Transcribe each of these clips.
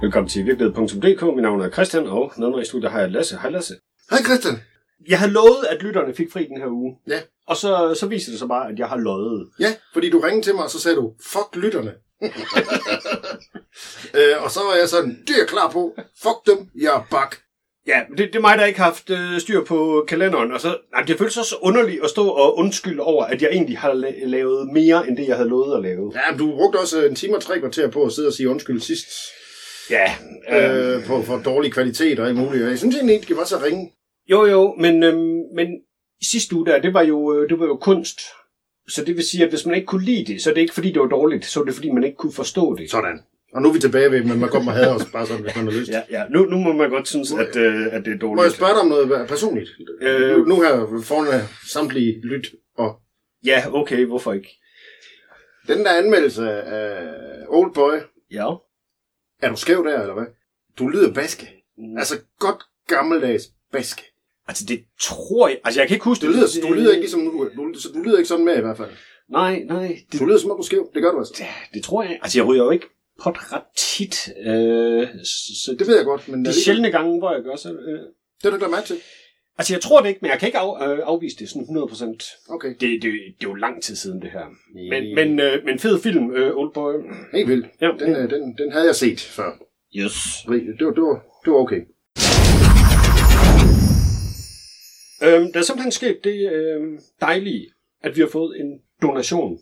Velkommen til virkelighed.dk. Mit navn er Christian, og med mig i studiet har jeg Lasse. Hej Lasse. Hej Christian. Jeg har lovet, at lytterne fik fri den her uge. Ja. Og så viser det sig bare, at jeg har løjet. Ja, fordi du ringede til mig, og så sagde du, fuck lytterne. Og så var jeg sådan, det er klar på. Fuck dem, jeg er bak. Ja, det er mig, der ikke har haft styr på kalenderen. Og så, det føles også underligt at stå og undskylde over, at jeg egentlig har lavet mere, end det jeg havde lovet at lave. Ja, men du brugte også 1 time og 3 kvarter på at sidde og sige undskyld sidst. Ja. For dårlig kvalitet og alt muligt. Jeg synes egentlig, det var så ringe. Jo, men sidste uge der, det var jo kunst. Så det vil sige, at hvis man ikke kunne lide det, så er det ikke fordi, det var dårligt. Så er det fordi, man ikke kunne forstå det. Sådan. Og nu er vi tilbage ved, men man kommer og hader os bare sådan, hvis man har lyst. Ja. Nu må man godt synes, at det er dårligt. Må jeg spørge dig om noget personligt? Nu her foran samtlige lyt og... Ja, okay, hvorfor ikke? Den der anmeldelse af Oldboy. Ja. Er du skæv der, eller hvad? Du lyder baske. Altså godt gammeldags baske. Altså det tror jeg... Altså jeg kan ikke huske det. Du lyder ikke ligesom... Du lyder ikke sådan med i hvert fald. Nej. Du lyder som om du er skæv. Det gør du altså. Ja, det tror jeg. Altså jeg ryger jo ikke pot ret tit. Så det ved jeg godt, men... De sjældne gange, hvor jeg gør så... Det er du ikke mærke til. Altså jeg tror det ikke, men jeg kan ikke afvise det sådan 100%. Okay. Det er jo lang tid siden det her. Men fed film, Oldboy. Helt vildt. Ja, den havde jeg set før. Yes. Det var okay. Der er simpelthen sket det dejlige, at vi har fået en donation.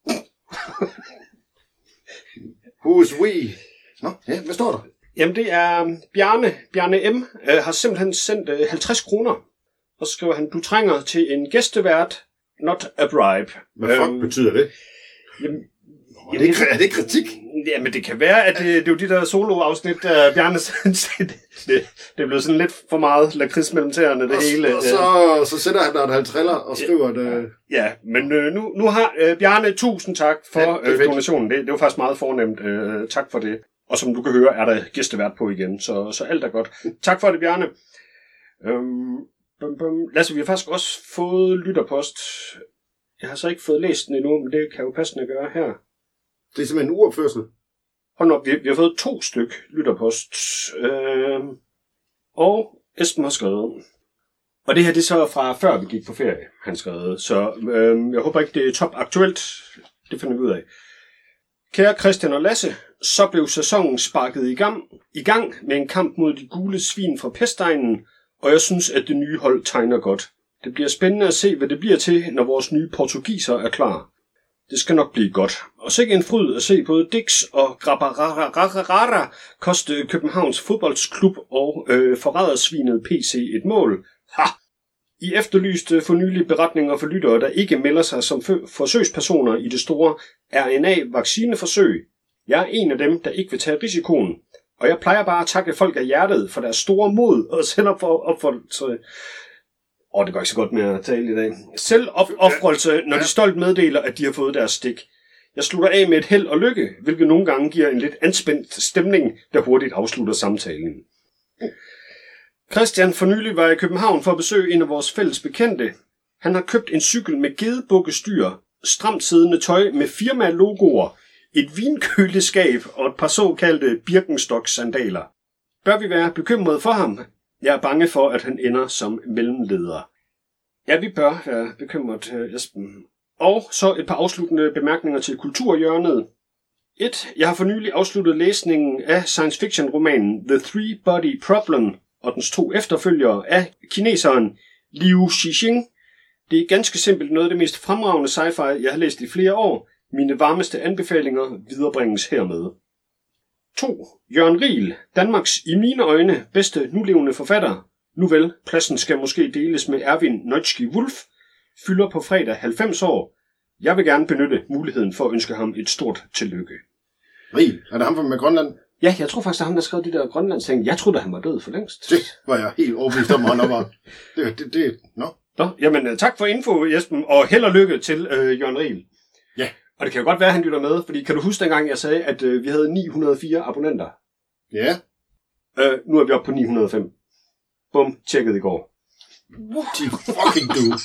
Who's we? Nå, ja, hvad står der? Jamen det er Bjarne M. Har simpelthen sendt 50 kroner. Og så skriver han, du trænger til en gæstevært, not a bribe. Hvad fuck betyder det? Jamen, er det kritik? Jamen det kan være, at det er jo de der solo-afsnit, Bjarne det er blevet sådan lidt for meget lakrids mellem tæerne, det hele. Og så sætter han der et 50 og skriver det. Ja, men nu har Bjarne 1000 tak for donationen. Det var faktisk meget fornemt. Tak for det. Og som du kan høre, er der gæstevært på igen, så alt er godt. Tak for det, Bjarne. Lasse, vi har faktisk også fået lytterpost. Jeg har så ikke fået læst den endnu, men det kan jo passende gøre her. Det er simpelthen en uopførsel. Hold op, vi har fået 2 styk lytterpost. Og Esben har skrevet. Og det her, det er så fra før vi gik på ferie, han skrevet. Så jeg håber ikke, det er top aktuelt. Det finder vi ud af. Kære Christian og Lasse, så blev sæsonen sparket i gang med en kamp mod de gule svin fra Pestegnen, og jeg synes, at det nye hold tegner godt. Det bliver spændende at se, hvad det bliver til, når vores nye portugiser er klar. Det skal nok blive godt. Og sikke en fryd at se både Dix og Grabarara koste Københavns fodboldsklub og forrædersvinet PC et mål. Ha! I efterlyste for nylig beretninger for lyttere, der ikke melder sig som forsøgspersoner i det store RNA-vaccineforsøg. Jeg er en af dem, der ikke vil tage risikoen. Og jeg plejer bare at takke folk af hjertet for deres store mod og selvopoffrelse. Det går ikke så godt med at tale i dag. Selvopoffrelse, når de stolt meddeler, at de har fået deres stik. Jeg slutter af med et held og lykke, hvilket nogle gange giver en lidt anspændt stemning, der hurtigt afslutter samtalen. Christian for nylig var i København for at besøge en af vores fælles bekendte. Han har købt en cykel med gedebukkestyr, stramt siddende tøj med firma-logoer, et vinkøleskab og et par såkaldte Birkenstock-sandaler. Bør vi være bekymrede for ham? Jeg er bange for, at han ender som mellemleder. Ja, vi bør være bekymret, Esben. Og så et par afsluttende bemærkninger til kulturhjørnet. 1. Jeg har for nylig afsluttet læsningen af science fiction-romanen The Three-Body Problem og dens 2 efterfølgere af kineseren Liu Xixing. Det er ganske simpelt noget af det mest fremragende sci-fi, jeg har læst i flere år. Mine varmeste anbefalinger viderebringes hermed. 2. Jørgen Riel, Danmarks i mine øjne bedste nulevende forfatter. Nu vel, pladsen skal måske deles med Erwin Neutschke-Wulff, fylder på fredag 90 år. Jeg vil gerne benytte muligheden for at ønske ham et stort tillykke. Riel, er det ham med Grønland? Ja, jeg tror faktisk, at ham, der skrev de der Grønlandsting. Jeg troede, at han var død for længst. Det var jeg helt overbevist om, han var. Nå, jamen tak for info, Jespen, og held og lykke til Jørgen Riel. Ja. Og det kan jo godt være, at han lytter med, fordi kan du huske dengang, jeg sagde, at vi havde 904 abonnenter? Ja. Nu er vi oppe på 905. Bum, tjekket i går. De fucking dude.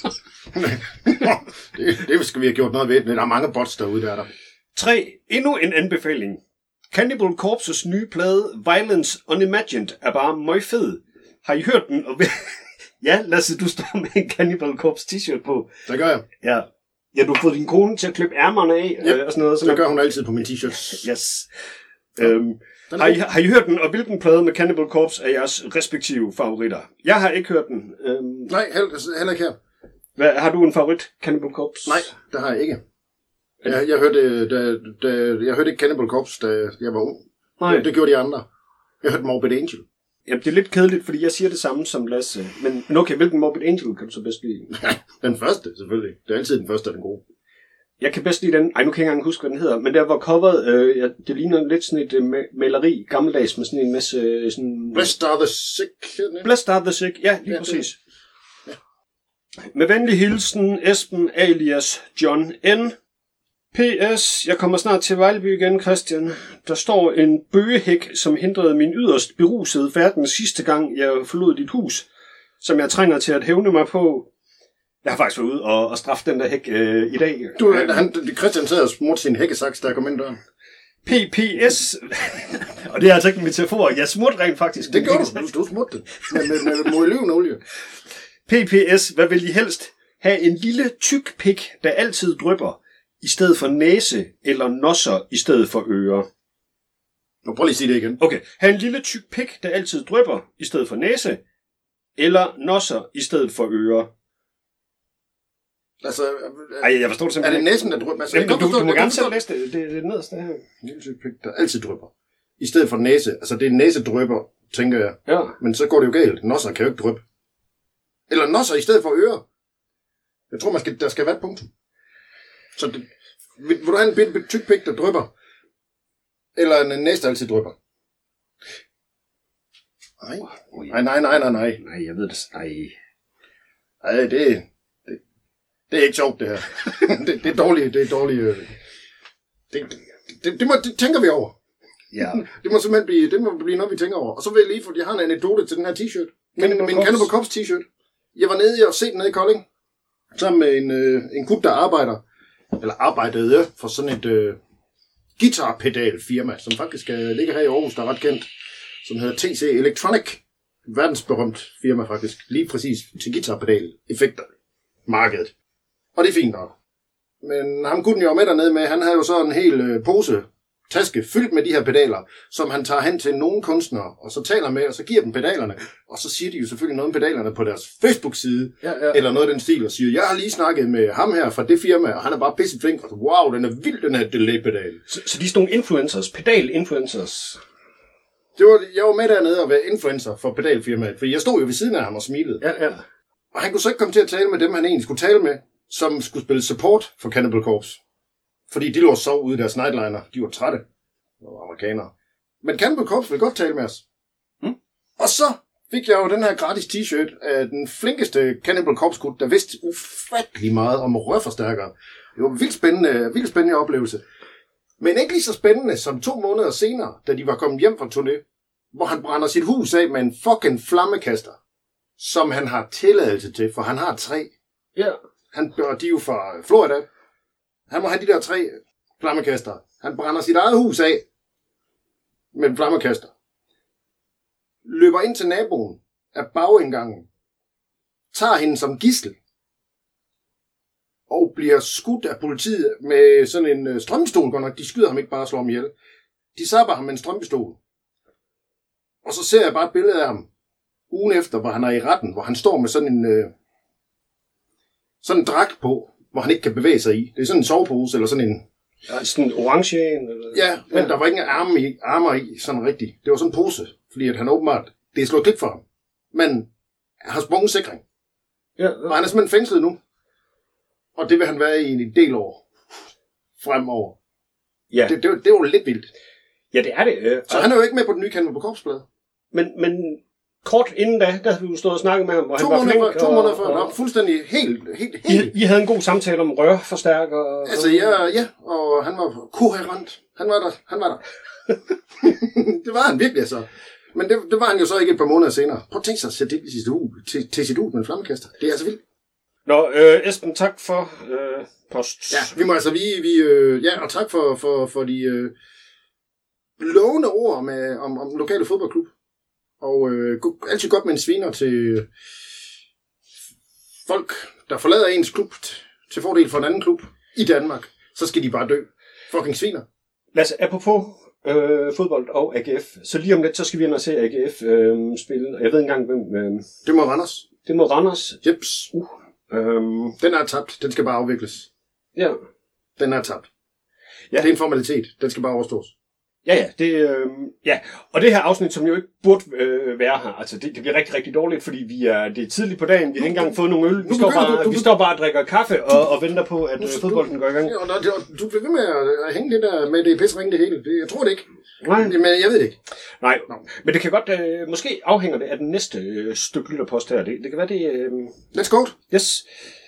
det skal vi have gjort noget ved. Der er mange bots derude, der er der. 3. Endnu en anbefaling. Cannibal Corpse's nye plade, Violence Unimagined, er bare møgfed. Har I hørt den? Ja, Lasse, du står med en Cannibal Corpse t-shirt på. Det gør jeg. Ja, du har fået din kone til at klippe ærmerne af, og sådan noget. Det gør hun altid på min t-shirts. Yes. Har I hørt den, og hvilken plade med Cannibal Corpse er jeres respektive favoritter? Jeg har ikke hørt den. Nej, heller ikke her. Har du en favorit, Cannibal Corpse? Nej, det har jeg ikke. Jeg hørte ikke Cannibal Corpse, da jeg var ung. Nej. Det gjorde de andre. Jeg hørte Morbid Angel. Jamen, det er lidt kedeligt, fordi jeg siger det samme som Lasse. Men okay, hvilken Morbid Angel kan du så bedst lide? Den første, selvfølgelig. Det er altid den første, der er den gode. Jeg kan bedst lide den. Nu kan jeg ikke engang huske, hvad den hedder. Men der var coveret, det ligner lidt sådan et maleri, gammeldags, med sådan en masse... Sådan... Blessed are the sick. Blessed are the sick, ja, lige præcis. Ja. Med venlig hilsen, Esben alias John N. P.S. Jeg kommer snart til Vejleby igen, Christian. Der står en bøgehæk, som hindrede min yderst berusede færden sidste gang, jeg forlod dit hus, som jeg trænger til at hævne mig på. Jeg har faktisk været ude og straffe den der hæk i dag. Christian sad og smurte sin hækkesaks, der kom ind døren. P.P.S. Og det er altså ikke en metafor. Jeg smurte rent faktisk. Det gjorde du. Du smurte det. Med olivenolie. P.P.S. Hvad vil I helst? Have en lille tyk pik, der altid drypper, i stedet for næse, eller nosser i stedet for ører? Nu prøv lige at sige det igen. Okay. Ha' en lille tyk pik, der altid drypper, i stedet for næse, eller nosser i stedet for ører? Altså, jeg forstår det simpelthen. Er det næsen, der drypper? Altså, du må gerne selv læse det. Det er det nederste her. En lille tyk pik, der altid drypper. I stedet for næse. Altså, det er næsedrypper, tænker jeg. Ja. Men så går det jo galt. Nosser kan jo ikke dryppe. Eller nosser i stedet for ører. Jeg tror, der skal være et punktum. Så vil du have en tyk pik, der drypper? Eller en næse, der altid drypper? Nej. Nej, jeg ved det. Nej, det er ikke sjovt, det her. det er dårligt. Det tænker vi over. Ja. Det må simpelthen blive noget, vi tænker over. Og så vil jeg lige, fordi jeg har en anekdote til den her t-shirt. Min Cannibal Corpse t-shirt. Jeg var nede og set den nede i Kolding. Sammen med en gut, der arbejdede for sådan et guitarpedal-firma, som faktisk ligger her i Aarhus, der er ret kendt, som hedder TC Electronic. Verdensberømt firma faktisk. Lige præcis til guitarpedal-effekter. Markedet. Og det er fint nok. Men ham gutten, jeg var med dernede med, han havde jo så en hel taske fyldt med de her pedaler, som han tager hen til nogle kunstnere, og så taler med, og så giver dem pedalerne, og så siger de jo selvfølgelig noget om pedalerne på deres Facebook-side, eller noget af den stil, og siger, jeg har lige snakket med ham her fra det firma, og han er bare pisset flink, og så, wow, den er vild, den her delay-pedal. Så de er sådan nogle influencers, pedal-influencers? Jeg var med dernede og være influencer for pedalfirmaet, for jeg stod jo ved siden af ham og smilede. Ja. Og han kunne så ikke komme til at tale med dem, han egentlig skulle tale med, som skulle spille support for Cannibal Corpse. Fordi de lå og sov ude i deres nightliner. De var trætte. De var amerikanere. Men Cannibal Corpse ville godt tale med os. Og så fik jeg jo den her gratis t-shirt af den flinkeste Cannibal Corpse-gut, der vidste ufattelig meget om rørforstærkere. Det var en vildt spændende oplevelse. Men ikke lige så spændende som 2 måneder senere, da de var kommet hjem fra turné, hvor han brænder sit hus af med en fucking flammekaster, som han har tilladelse til, for han har 3. Ja. De er jo fra Florida. Han må have de der 3 flammekaster. Han brænder sit eget hus af med en flammekaster. Løber ind til naboen af bagindgangen. Tager hende som gidsel. Og bliver skudt af politiet med sådan en strømpistol. Godt nok, de skyder ham ikke bare og slår ham ihjel. De sabber ham med en strømpistol. Og så ser jeg bare et billede af ham ugen efter, hvor han er i retten, hvor han står med sådan en dragt på, hvor han ikke kan bevæge sig i. Det er sådan en sovepose, eller sådan en... Ja, sådan en orange en? Eller... Ja, men der var ingen armer i, sådan rigtigt. Det var sådan en pose, fordi at han åbenbart... Det er slået klik for ham. Men han har sprunget sikring. Ja. Og han er simpelthen fængslet nu. Og det vil han være i en del år fremover. Ja. Det var lidt vildt. Ja, det er det. Så han er jo ikke med på den nye Cannibal Corpse-plade. Men kort inden da havde vi jo stået og snakket med ham, og han var flink. 2 måneder før, og fuldstændig helt. I havde en god samtale om rørforstærker. Altså, ja, og han var koherent. Han var der. Det var han virkelig, altså. Men det var han jo så ikke et par måneder senere. Prøv at tænke sig at sætte det til sit hus med en flammekaster. Det er altså vildt. Nå, Esben, tak for post. Ja, vi må altså, og tak for de lovende ord om lokale fodboldklub. Og altid godt med en sviner til folk, der forlader ens klub til fordel for en anden klub i Danmark. Så skal de bare dø. Fucking sviner. Lasse, apropos fodbold og AGF, så lige om lidt, så skal vi ind og se AGF spille. Jeg ved ikke engang, hvem... Det må Randers. Det må Randers. Jeps. Den er tabt. Den skal bare afvikles. Ja. Den er tabt. Ja. Det er en formalitet. Den skal bare overstås. Ja. Ja. Og det her afsnit, som jo ikke burde være her, altså det bliver rigtig, rigtig dårligt, fordi det er tidligt på dagen, vi har ikke engang fået nogen øl. Vi står bare og drikker kaffe og venter på, at fodbolden går i gang. Ja, og du bliver ved med at hænge det der med det pissering det hele. Jeg tror det ikke. Nej. Men jeg ved det ikke. Nej, men det kan godt, måske afhænger det af den næste stykke lytterpost her. Det kan være det... Let's go. Yes.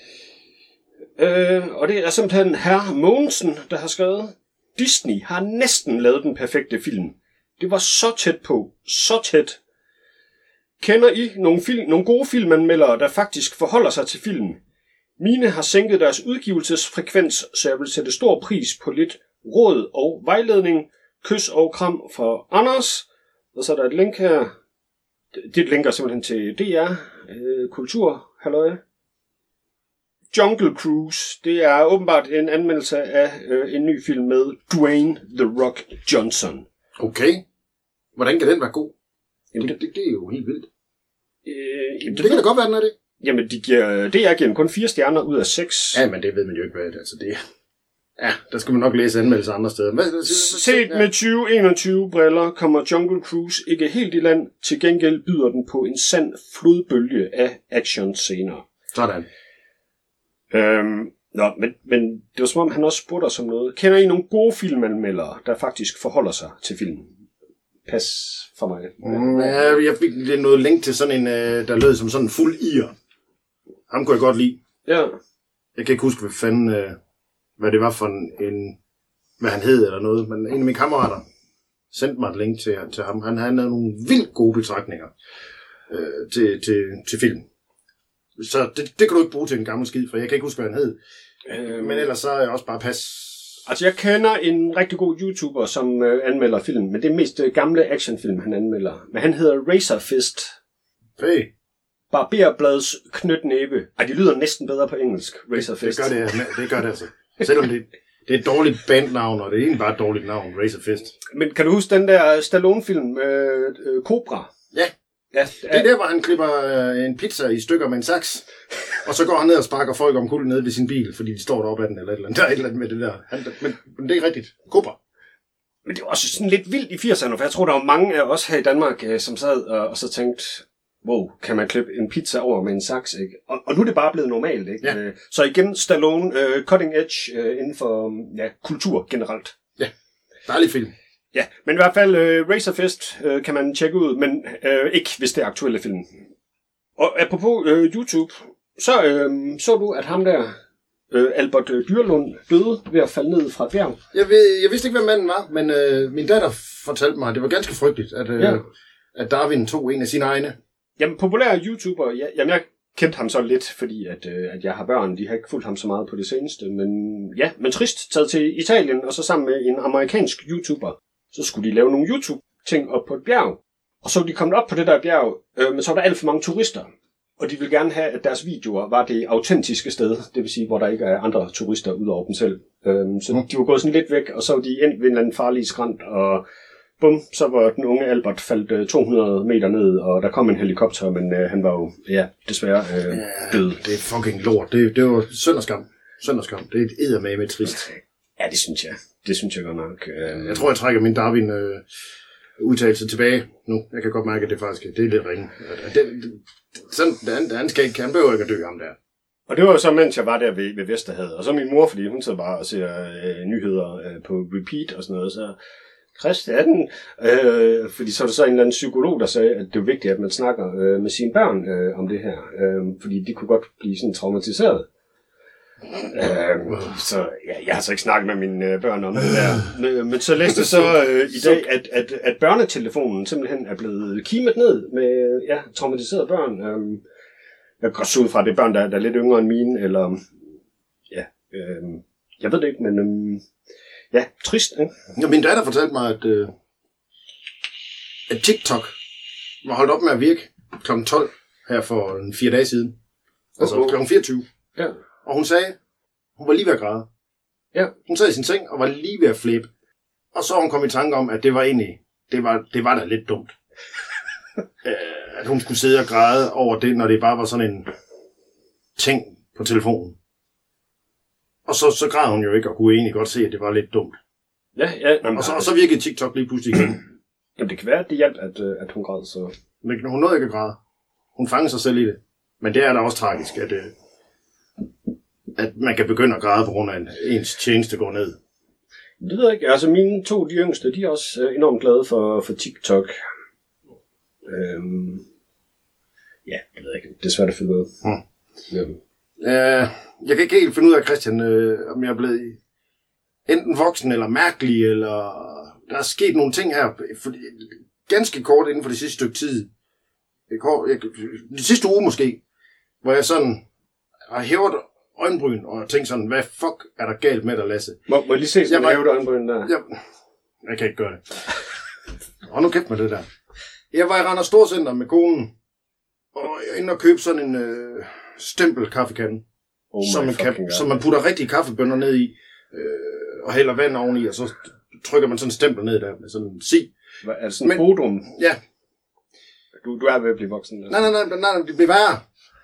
Og det er simpelthen herr Mogensen, der har skrevet: Disney har næsten lavet den perfekte film. Det var så tæt på. Så tæt. Kender I nogle gode filmanmeldere, der faktisk forholder sig til filmen? Mine har sænket deres udgivelsesfrekvens, så jeg vil sætte stor pris på lidt råd og vejledning. Kys og kram fra Anders. Og så er der et link her. Det linker simpelthen til DR. Kultur. Halløj. Jungle Cruise. Det er åbenbart en anmeldelse af en ny film med Dwayne The Rock Johnson. Okay. Hvordan kan den være god? Jamen, det er jo helt vildt. Det kan da godt være, den er det. Jamen, DR giver den kun 4 stjerner ud af 6. Ja, men det ved man jo ikke, hvad det er. Altså, det ja, der skal man nok læse anmeldelser andre steder. Set med 2021-briller kommer Jungle Cruise ikke helt i land. Til gengæld byder den på en sand flodbølge af actionscener. Sådan. Men det var som om, han også spurgte os om noget. Kender I nogle gode filmanmeldere, der faktisk forholder sig til filmen? Pas for mig. Ja, jeg fik noget link til sådan en, der lød som sådan en fuld ir. Ham kunne jeg godt lide. Ja. Jeg kan ikke huske, hvad det var for en hvad han hed eller noget, men en af mine kammerater sendte mig et link til ham. Han havde nogle vildt gode betragtninger til film. Så det kan du ikke bruge til en gammel skid, for jeg kan ikke huske, hvad han hed. Men ellers så er jeg også bare pas. Altså, jeg kender en rigtig god YouTuber, som anmelder film, men det er mest gamle actionfilm, han anmelder. Men han hedder Razor Fist. Hey. Barberbladets knytnæve. Ej, det lyder næsten bedre på engelsk, Razor Fist. Det gør det altså. Selvom det er et dårligt bandnavn, og det er egentlig bare et dårligt navn, Razor Fist. Men kan du huske den der Stallone-film, Cobra? Ja. Ja, det er der, hvor han klipper en pizza i stykker med en saks, og så går han ned og sparker folk om kulden ned ved sin bil, fordi de står deroppe af den, eller et eller andet. Der er et eller andet med det der. Men det er rigtigt. Cobra. Men det var også sådan lidt vildt i 80'erne, for jeg tror, der var mange af os her i Danmark, som sad og så tænkte, wow, kan man klippe en pizza over med en saks, ikke? Og nu er det bare blevet normalt, ikke? Ja. Så igen, Stallone, cutting edge inden for kultur generelt. Ja, dejlig film. Ja, men i hvert fald Razor Fist kan man tjekke ud, men ikke hvis det er aktuelle film. Og apropos YouTube, så du, at ham der, Albert Dyrlund, døde ved at falde ned fra et bjerg? Jeg vidste ikke, hvem manden var, men min datter fortalte mig, at det var ganske frygteligt, at Darwin tog en af sine egne. Jamen, populære YouTuber, jeg kendte ham så lidt, fordi at jeg har børn, de har ikke fulgt ham så meget på det seneste, men trist, taget til Italien, og så sammen med en amerikansk YouTuber. Så skulle de lave nogle YouTube-ting op på et bjerg. Og så var de kommet op på det der bjerg, men så var der alt for mange turister. Og de ville gerne have, at deres videoer var det autentiske sted. Det vil sige, hvor der ikke er andre turister ud over dem selv. Så de var gået sådan lidt væk, og så var de endt ved en eller anden farlig skrant. Og bum, så var den unge Albert faldt 200 meter ned, og der kom en helikopter, men han var jo desværre død. Det er fucking lort. Det var sønderskam. Det er et eddermame trist. Ja, det synes jeg. Det synes jeg godt nok. Jeg tror, jeg trækker min Darwin udtalelse tilbage nu. Jeg kan godt mærke, at det faktisk det er lidt ringe. Han behøver ikke at dø ham der. Og det var jo så, mens jeg var der ved Vesterhavet. Og så min mor, fordi hun sidder bare og ser nyheder på repeat og sådan noget. Så Christian, fordi så er der så en eller anden psykolog, der sagde, at det er vigtigt, at man snakker med sine børn om det her. Fordi de kunne godt blive sådan traumatiseret. Så jeg har så ikke snakket med mine børn om det der. Men så læste jeg så i dag, at børnetelefonen simpelthen er blevet kimet ned med traumatiserede børn. Jeg kan godt se ud fra, at det er børn, der er lidt yngre end mine, eller jeg ved det ikke, men trist, ikke? Ja, min datter fortalte mig, at TikTok var holdt op med at virke kl. 12 her for 4 dage siden. Altså kl. 24. Ja. Og hun sagde, hun var lige ved at græde. Ja. Hun sad i sin seng og var lige ved at flippe. Og så hun kom i tanke om, at det var egentlig, det var da lidt dumt. At hun skulle sidde og græde over det, når det bare var sådan en ting på telefonen. Og så græd hun jo ikke, og kunne egentlig godt se, at det var lidt dumt. Ja. Jamen, og så virkede TikTok lige pludselig igen. Jamen, det kan være, at det hjalp, at hun græd, så... Men hun nåede ikke at græde. Hun fangede sig selv i det. Men det er da også tragisk, at man kan begynde at græde på grund af ens tjeneste går ned. Det ved jeg ikke. Altså, mine 2, de yngste, de er også enormt glade for TikTok. Ja, det ved jeg ikke. Det er svært at finde ud af. Jeg kan ikke helt finde ud af, Christian, om jeg er blevet enten voksen eller mærkelig, eller der er sket nogle ting her, ganske kort inden for det sidste stykke tid. Det sidste uge måske, hvor jeg sådan har hævet øjenbryn og tænkt sådan, hvad fuck er der galt med dig, Lasse? Må jeg lige se sådan hævet øjenbryn der? Jeg kan ikke gøre det. Og nu kæft med det der. Jeg var i Randers Storcenter med konen, og jeg er inde og købe sådan en stempel kaffekande, som man putter rigtige kaffebønner ned i, og hælder vand oveni, og så trykker man sådan en stempel ned der med sådan en sig. Er det sådan en bodrum? Ja. Du er ved at blive voksen? Nej, det bliver værre.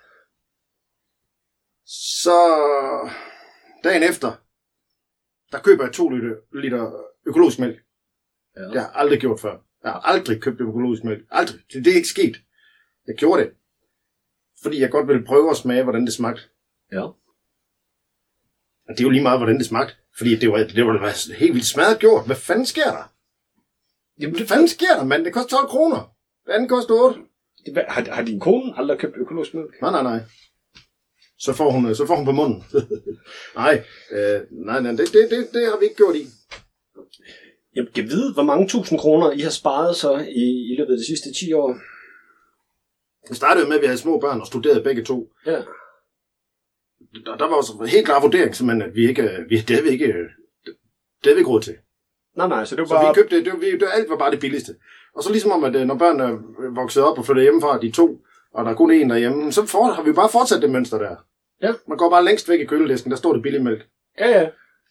Så dagen efter, der køber jeg 2 liter økologisk mælk. Ja. Det har jeg aldrig gjort før. Jeg har aldrig købt økologisk mælk. Aldrig. Det er ikke sket. Jeg gjorde det. Fordi jeg godt ville prøve at smage, hvordan det smagte. Ja. Og det er jo lige meget, hvordan det smagte. Fordi det var helt vildt smadret gjort. Hvad fanden sker der? Jamen, hvad fanden sker der, mand? Det koster 12 kroner. Det andet koster 8. Har din kone aldrig købt økologisk mælk? Nej. Så får hun på munden. Nej, det har vi ikke gjort i. Jeg kan vide, hvor mange 1000 kroner I har sparet så i løbet af de sidste 10 år. Det startede med, at vi havde små børn og studerede begge to. Ja. Der var også en helt klar vurdering, simpelthen, at det havde vi ikke råd til. Nej, så det var så bare... vi købte, alt var bare det billigste. Og så ligesom om, at når børnene er vokset op og flyttet hjemmefra, de 2, og der er kun en derhjemme, så har vi bare fortsat det mønster der. Ja. Man går bare længst væk i køledisken, der står det billig mælk. Ja.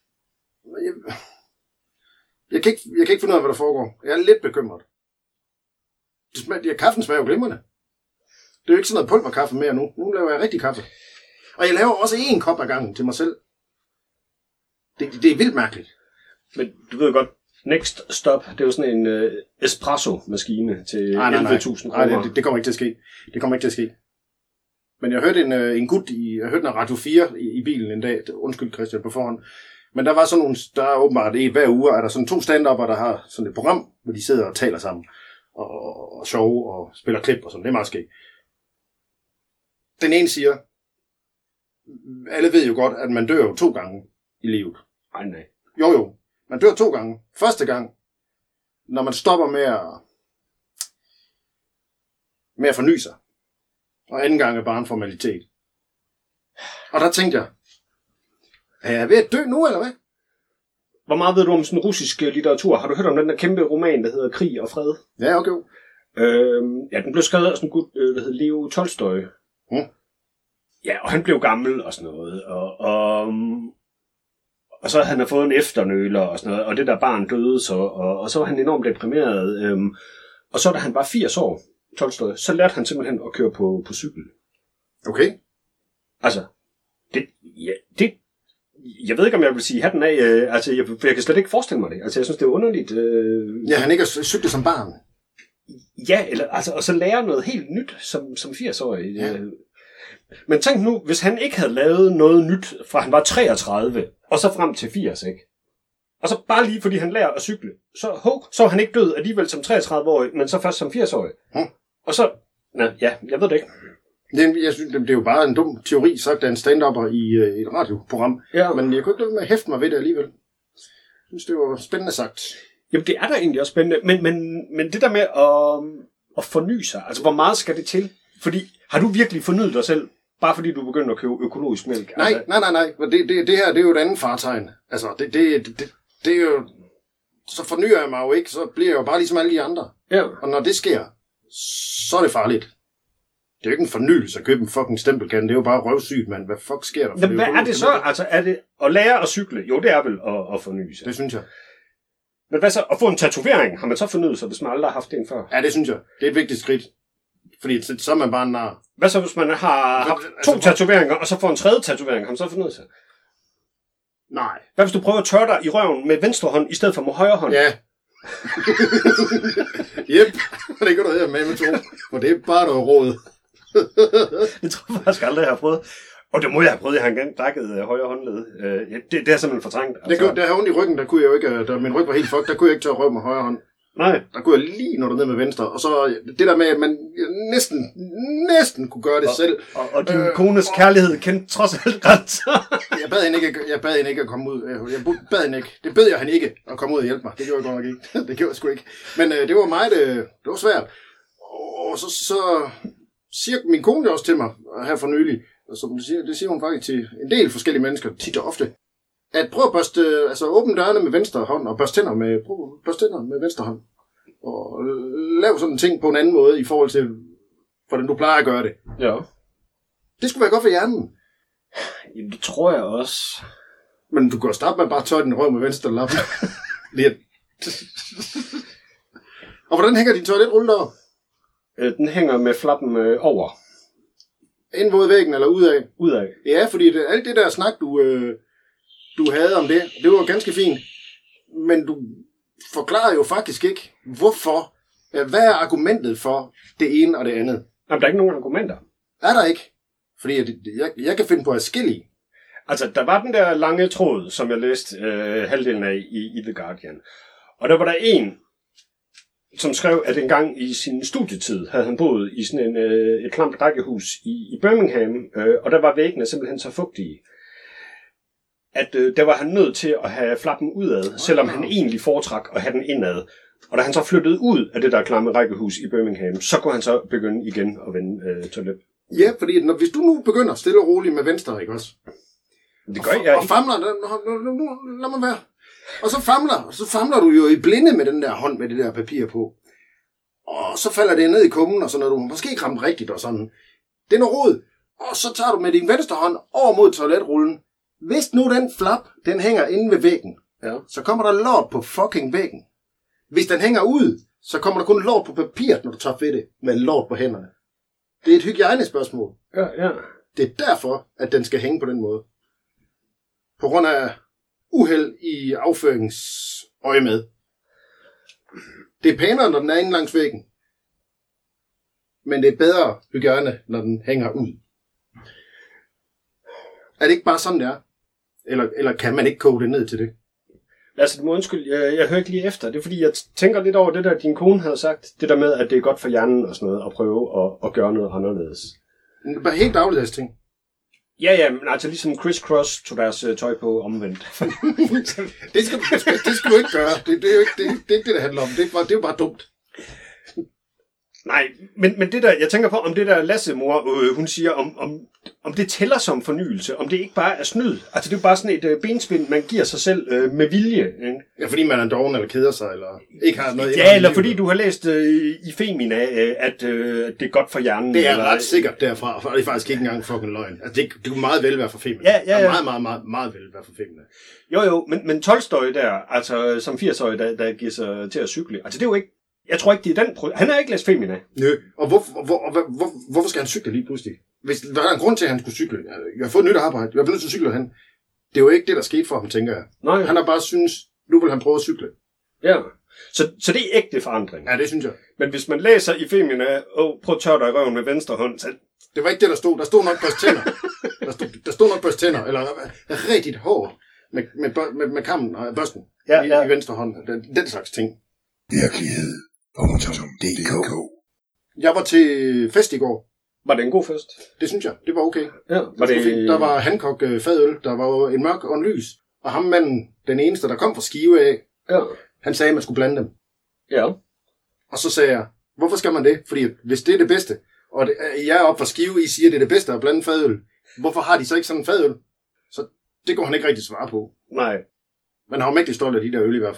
Jeg kan ikke finde ud af, hvad der foregår. Jeg er lidt bekymret. Kaffen smager jo glimrende. Det er jo ikke sådan noget pulverkaffe mere nu. Nu laver jeg rigtig kaffe. Og jeg laver også 1 kop ad gangen til mig selv. Det er vildt mærkeligt. Men du ved godt, Next Stop, det er jo sådan en espresso-maskine til 11.000 kroner. Nej, det kommer ikke til at ske. Men jeg hørte en gut jeg hørte en Radio 4 i bilen en dag. Undskyld Christian på forhånd. Men der var sådan nogle, der er åbenbart hver uge, er der sådan 2 stand-upper, der har sådan et program, hvor de sidder og taler sammen. Og sjove og spiller klip og sådan. Det er meget skægt. Den ene siger, alle ved jo godt, at man dør jo 2 gange i livet. Nej. Jo. Man dør 2 gange. Første gang, når man stopper med at forny sig. Og anden gang er bare en formalitet. Og der tænkte jeg, er jeg ved at dø nu, eller hvad? Hvor meget ved du om sådan russisk litteratur? Har du hørt om den der kæmpe roman, der hedder Krig og Fred? Ja, okay. Den blev skrevet af sådan en gut, der hedder Leo Tolstoy. Ja, og han blev gammel og sådan noget. Og så havde han fået en efternøler og sådan noget. Og det der barn døde så. Og så var han enormt deprimeret. Og så da han var 80 år, Tolstoy, så lærte han simpelthen at køre på cykel. Okay. Altså, jeg ved ikke, om jeg vil sige hatten af. Jeg kan slet ikke forestille mig det. Altså, jeg synes, det er underligt. Ja, han ikke har cyklet som barn. Ja, og så lære noget helt nyt som 80-årig. Ja. Men tænk nu, hvis han ikke havde lavet noget nyt, fra han var 33, og så frem til 80, ikke? Og så bare lige fordi han lærer at cykle, så var han ikke død alligevel som 33-årig, men så først som 80-årig. Og så, jeg ved det ikke. Jeg synes, det er jo bare en dum teori, sagt af en stand-upper i et radioprogram. Ja. Men jeg kunne ikke lade med at hæfte mig ved det alligevel. Jeg synes, det var spændende sagt. Jamen, det er da egentlig også spændende. Men det der med at forny sig, altså hvor meget skal det til? Fordi, har du virkelig fornyet dig selv, bare fordi du begynder at købe økologisk mælk? Nej. Det her, det er jo et andet fartegn. Altså, det er jo... Så fornyer jeg mig jo ikke, så bliver jeg jo bare ligesom alle de andre. Ja. Og når det sker, så er det farligt. Det er jo ikke en fornyelse at købe en fucking stempelkande. Det er jo bare røvsygt, mand. Hvad fuck sker der? Hvad er det så? Altså, er det at lære at cykle? Jo, det er vel at forny sig. Det synes jeg. Men hvad så? At få en tatovering? Har man så fornyet sig, hvis man aldrig har haft en før? Ja, det synes jeg. Det er et vigtigt skridt. Fordi så er man bare en nar. Hvad så, hvis man har haft 2 tatoveringer, og så får en 3. tatovering? Har man så fornyet sig? Nej. Hvad hvis du prøver at tørre dig i røven med venstre hånd, i stedet for med højre hånd? Ja. Jep. Det kan du have med 2. For det er bare noget råd. Det tror jeg faktisk aldrig, jeg har prøvet. Og det må jeg have prøvet. Jeg har engang drækket højre håndled. Det er simpelthen fortrængt. Altså. Det har ondt i ryggen. Der kunne jeg jo ikke... Da min ryg var helt fucked, der kunne jeg ikke tørre røv med højre hånd. Nej. Der kunne jeg lige nå ned med venstre. Og så det der med, at man næsten kunne gøre det selv. Og din kones kærlighed kendte trods alt grænser. Jeg bad hende ikke at komme ud. Jeg bad hende ikke. Det bed jeg hende ikke at komme ud og hjælpe mig. Det gjorde jeg godt nok ikke. Det gjorde jeg sgu ikke. Men det var mig, det var svært. Og så siger min kone også til mig her for nylig, og som det siger hun faktisk til en del forskellige mennesker, tit og ofte, at prøv at åbne dørene med venstre hånd, og børste tænder med venstre hånd. Og lav sådan en ting på en anden måde, i forhold til, hvordan du plejer at gøre det. Ja. Det skulle være godt for hjernen. Jamen, det tror jeg også. Men du kan jo starte med at bare tørre din røv med venstre lappe. Og hvordan hænger din toiletrulle der? Den hænger med flappen over. Ind mod væggen eller udad? Udad. Ja, fordi alt det der snak, du havde om det var ganske fint. Men du forklarer jo faktisk ikke, hvorfor. Hvad er argumentet for det ene og det andet? Jamen, der er ikke nogen argumenter. Er der ikke? Fordi jeg kan finde på adskillige. Altså, der var den der lange tråd, som jeg læste halvdelen af i The Guardian. Og der var der en, som skrev, at engang i sin studietid havde han boet i sådan et klamt rækkehus i Birmingham, og der var væggene simpelthen så fugtige, at der var han nødt til at have flappen udad, selvom han egentlig foretrak at have den indad. Og da han så flyttede ud af det der klamme rækkehus i Birmingham, så kunne han så begynde igen at vende toilet. Ja, fordi hvis du nu begynder stille og roligt med venstre, ikke også? Det gør jeg. Og famler, lad mig være. Og så famler du jo i blinde med den der hånd med det der papir på. Og så falder det ned i kummen, og så når du måske ikke ramt rigtigt og sådan. Det er noget rod. Og så tager du med din venstre hånd over mod toiletrullen. Hvis nu den flap, den hænger inde ved væggen, ja, så kommer der lort på fucking væggen. Hvis den hænger ud, så kommer der kun lort på papiret, når du tager ved det, med lort på hænderne. Det er et hygiejnespørgsmål. Ja. Det er derfor, at den skal hænge på den måde. På grund af uheld i afføringsøje med. Det er pænere, når den er inde langs væggen. Men det er bedre hygiejne, når den hænger ud. Er det ikke bare sådan, det er? Eller kan man ikke koge det ned til det? Altså, du må undskylde, jeg hører ikke lige efter. Det er fordi, jeg tænker lidt over det der, din kone havde sagt. Det der med, at det er godt for hjernen og sådan noget, at prøve at gøre noget anderledes. Bare helt dagligdags ting. Ja, men altså ligesom Criss Cross tog deres tøj på omvendt. det skal du ikke gøre. Det er jo ikke det, det handler om. Det er jo bare dumt. Nej, men det der, jeg tænker på, om det der Lasse-mor, hun siger, om det tæller som fornyelse, om det ikke bare er snyd. Altså det er jo bare sådan et benspind, man giver sig selv med vilje. Ikke? Ja, fordi man er doven eller keder sig, eller ikke har noget... Ja, eller fordi du har læst i Femina, at det er godt for hjernen. Det er eller, ret sikkert derfra, for det er faktisk ikke engang fucking løgn. Altså det kunne meget vel være for Femina. Ja. Det er meget vel være for Femina. Jo, men Tolstoy der, altså som 80-årig, der giver sig til at cykle, altså det er jo ikke... Jeg tror ikke, det er den... Han har ikke læst Femina. Nø, og hvorfor skal han cykle lige pludselig? Hvis der er en grund til, at han skulle cykle. Jeg har fået et nyt arbejde. Jeg bliver nødt til at cykle han. Det er jo ikke det, der skete for ham, tænker jeg. Nej. Han har bare synes, nu vil han prøve at cykle. Ja, så det er ægte forandring. Ja, det synes jeg. Men hvis man læser i Femina, prøv at tørre dig i røven med venstre hånd, så... Det var ikke det, der stod. Der stod nok børst tænder. der stod nok børst tænder, eller rigtigt hår med kammen og børsten i venstre hånd. Den slags ting. Virkelighed.dk. Jeg var til fest i går. Var det en god fest? Det synes jeg. Det var okay. Ja, var det... Der var Hancock fadøl, der var en mørk og en lys. Og ham manden, den eneste, der kom fra Skive af, han sagde, at man skulle blande dem. Ja. Og så sagde jeg, hvorfor skal man det? Fordi hvis det er det bedste, og jeg er oppe fra Skive, I siger, det er det bedste at blande fadøl. Hvorfor har de så ikke sådan en fadøl? Så det kunne han ikke rigtig svare på. Nej. Man har jo mægtig stolt af de der øl i hvert fald.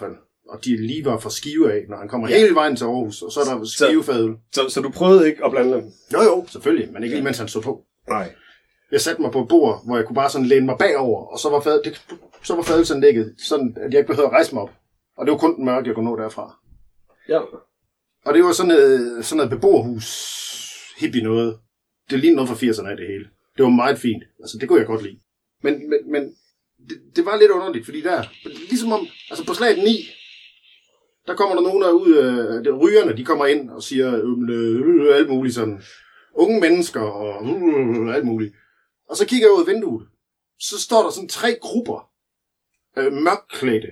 og de lige var for skive af, når han kommer hele vejen til Aarhus, og så er der skivefadøl. Så du prøvede ikke at blande dem? Jo, selvfølgelig, men ikke lige mens han stod på. Nej. Jeg satte mig på et bord, hvor jeg kunne bare sådan læne mig bagover, og så var fadelsanlægget sådan, at jeg ikke behøvede at rejse mig op. Og det var kun den mørke, jeg kunne nå derfra. Ja. Og det var sådan noget beboerhus hippie noget. Det lignede noget fra 80'erne af det hele. Det var meget fint. Altså, det kunne jeg godt lide. Men det var lidt underligt, fordi der, ligesom om, altså på slaget 9, der kommer der nogen der ud af rygerne, de kommer ind og siger alt muligt sådan, unge mennesker og alt muligt. Og så kigger jeg ud af vinduet, så står der sådan 3 grupper mørkklædte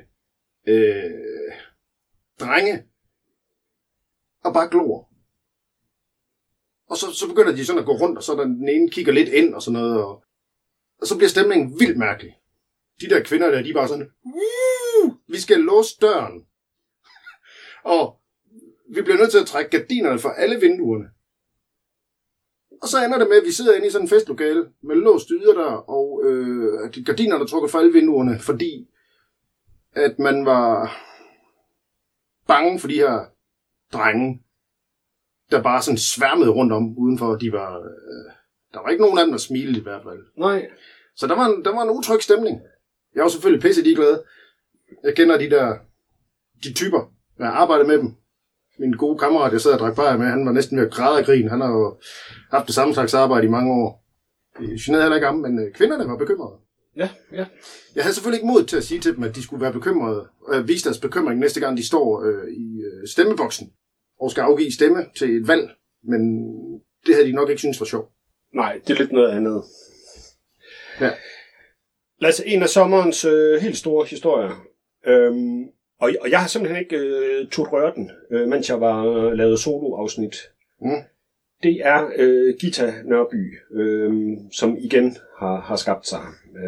drenge og bare glor. Og så begynder de sådan at gå rundt, og så den ene kigger lidt ind og sådan noget, og så bliver stemningen vildt mærkelig. De der kvinder der, de er bare sådan, vi skal låse døren. Og vi bliver nødt til at trække gardinerne for alle vinduerne. Og så ender det med, at vi sidder inde i sådan en festlokale med låst yderdør, og gardinerne er trukket for alle vinduerne, fordi at man var bange for de her drenge, der bare sådan sværmede rundt om udenfor. De var, der var ikke nogen af dem, der smilede i hvert fald. Nej. Så der var en utryg stemning. Jeg var selvfølgelig pisse ligeglad. Jeg kender de typer. Jeg arbejdede med dem. Min gode kammerat, jeg sad og drak bajer med, han var næsten ved at græde af grin. Han har jo haft det samme slags arbejde i mange år. Det generede heller ikke ham, men kvinderne var bekymrede. Ja. Jeg havde selvfølgelig ikke mod til at sige til dem, at de skulle være bekymrede, og vise deres bekymring næste gang, de står i stemmeboksen og skal afgive stemme til et valg. Men det havde de nok ikke syntes var sjovt. Nej, det er lidt noget andet. Ja. Lasse, en af sommerens helt store historier, og jeg har simpelthen ikke turt røre den, mens jeg var lavet soloafsnit. Det er Githa Nørby, som igen har skabt sig.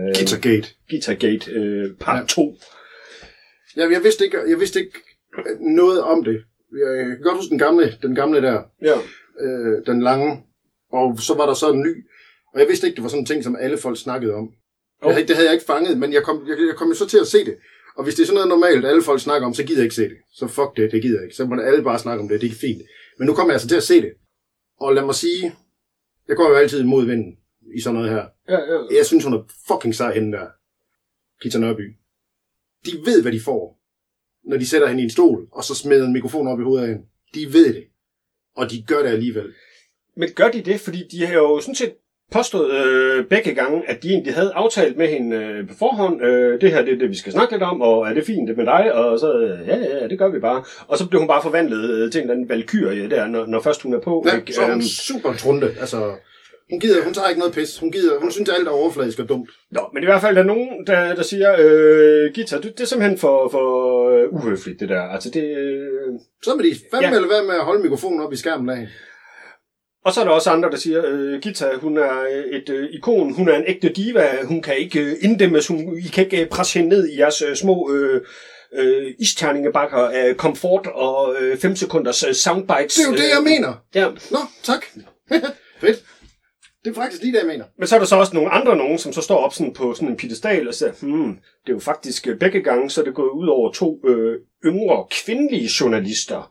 Githa-gate part 2. Ja, jeg vidste ikke noget om det. Jeg kan godt huske den gamle der. Ja. Den lange. Og så var der så en ny. Og jeg vidste ikke, det var sådan en ting, som alle folk snakkede om. Det havde jeg ikke fanget, men jeg kom jo så til at se det. Og hvis det er sådan noget normalt, alle folk snakker om, så gider jeg ikke se det. Så fuck det gider jeg ikke. Så må alle bare snakke om det er fint. Men nu kommer jeg altså til at se det. Og lad mig sige, jeg går jo altid imod vinden i sådan noget her. Ja. Jeg synes, hun er fucking sej hende der. Githa Nørby. De ved, hvad de får, når de sætter hende i en stol, og så smider en mikrofon op i hovedet af hende. De ved det. Og de gør det alligevel. Men gør de det? Fordi de har jo sådan set påstået begge gange, at de egentlig havde aftalt med hende på forhånd, det her det er det, vi skal snakke lidt om, og er det fint det med dig? Og så, ja, det gør vi bare. Og så blev hun bare forvandlet til en eller anden valkyrie der, når først hun er på. Ja, ikke? Så er hun super trunde. Altså, hun tager ikke noget pis. Hun synes, alt er overfladisk og dumt. Nå, men i hvert fald der er nogen, der siger, Githa, det er simpelthen for uhøfligt, det der. Altså, det... Så må de fandme eller hvad med at holde mikrofonen op i skærmen af. Og så er der også andre, der siger, Githa, hun er et ikon, hun er en ægte diva, hun kan ikke inddæmmes, I kan ikke presse hende ned i jeres små isterningebakker af komfort og 5 sekunders soundbites. Det er jo det, jeg mener. Ja. Nå, tak. Fedt. Det er faktisk lige det, jeg mener. Men så er der så også nogle andre, som så står op sådan på sådan en piedestal og siger, det er jo faktisk begge gange, så er det gået ud over 2 yngre kvindelige journalister.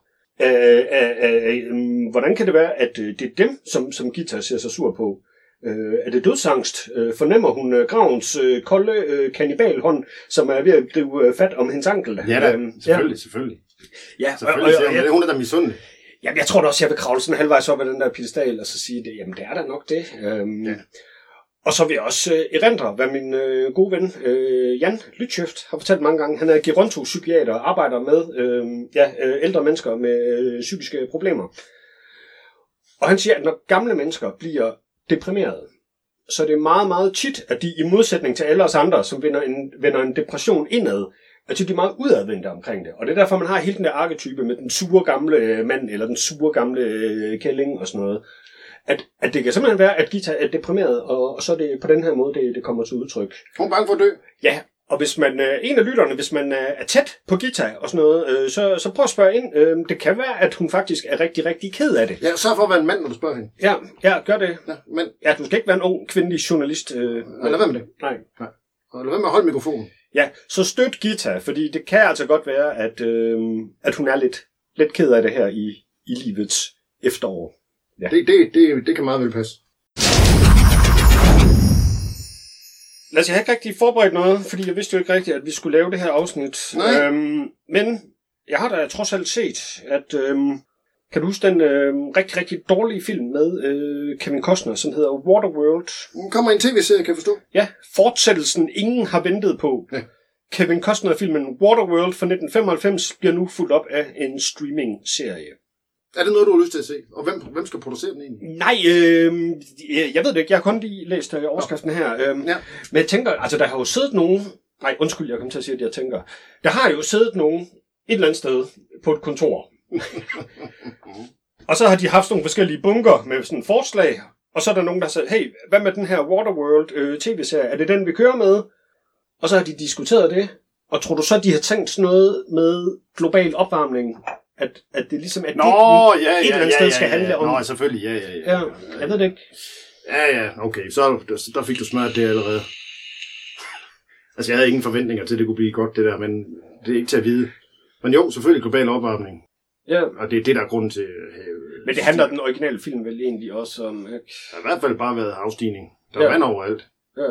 Hvordan kan det være, at det er dem, som Githa ser sig sur på? Er det dødsangst? Fornemmer hun gravens kolde kannibalhånd, som er ved at gribe fat om hendes ankel? Ja da, selvfølgelig. Ja, selvfølgelig. Hun er da misundelig. Jamen, jeg tror da også, jeg vil kravle sådan halvvejs op ad den der piedestal, og så sige, det, jamen det er da nok det. Ja. Og så vil jeg også erindre, hvad min gode ven Jan Lytschøft har fortalt mange gange. Han er gerontopsykiater og arbejder med ældre mennesker med psykiske problemer. Og han siger, at når gamle mennesker bliver deprimerede, så er det meget, meget tit, at de i modsætning til alle os andre, som vender en depression indad, at de er meget udadvendte omkring det. Og det er derfor, man har hele den der arketype med den sure gamle mand, eller den sure gamle kælling og sådan noget. At det kan simpelthen være, at Githa er deprimeret, og så er det på den her måde, det kommer til udtryk. Hun er bange for at dø. Ja, og hvis man, en af lytterne, hvis man er tæt på Githa og sådan noget, så prøv at spørge ind. Det kan være, at hun faktisk er rigtig, rigtig ked af det. Ja, sørg for at være en mand, når du spørger hende. Ja, gør det. Ja, men... Ja, du skal ikke være en ung, kvindelig journalist. Lad være med det. Nej. Og lad være med at holde mikrofonen. Ja, så støt Gita, fordi det kan altså godt være, at hun er lidt ked af det her i livets efterår. Ja. Det kan meget vel passe. Lad os, jeg har ikke rigtig forberedt noget, fordi jeg vidste jo ikke rigtigt, at vi skulle lave det her afsnit. Men jeg har da trods alt set, at... kan du huske den rigtig, rigtig dårlige film med Kevin Costner, som hedder Waterworld? Den kommer i en tv-serie, kan jeg forstå. Ja, fortsættelsen ingen har ventet på. Ja. Kevin Costner-filmen Waterworld fra 1995 bliver nu fulgt op af en streaming-serie. Er det noget, du har lyst til at se? Og hvem skal producere den egentlig? Nej, jeg ved det ikke. Jeg har kun lige læst overskriften her. Ja. Men jeg tænker, altså der har jo siddet nogen... Nej, undskyld, jeg kom til at sige, at jeg tænker. Der har jo siddet nogen et eller andet sted på et kontor. Og så har de haft nogle forskellige bunker med sådan forslag. Og så er der nogen, der har sagt, hey, hvad med den her Waterworld tv-serie? Er det den, vi kører med? Og så har de diskuteret det. Og tror du så, de har tænkt sådan noget med global opvarmning? At det ligesom, at det et eller andet sted skal handle om... Nå, selvfølgelig, ja. Jeg ved det ikke. Ja, okay, så der fik du smørt det allerede. Altså, jeg havde ingen forventninger til, at det kunne blive godt, det der, men det er ikke til at vide. Men jo, selvfølgelig global opvarmning. Ja. Og det er det, der er grunden til... Men det handler den originale film vel egentlig også om, ikke? Der har i hvert fald bare været afstigning. Der er vand overalt. Ja.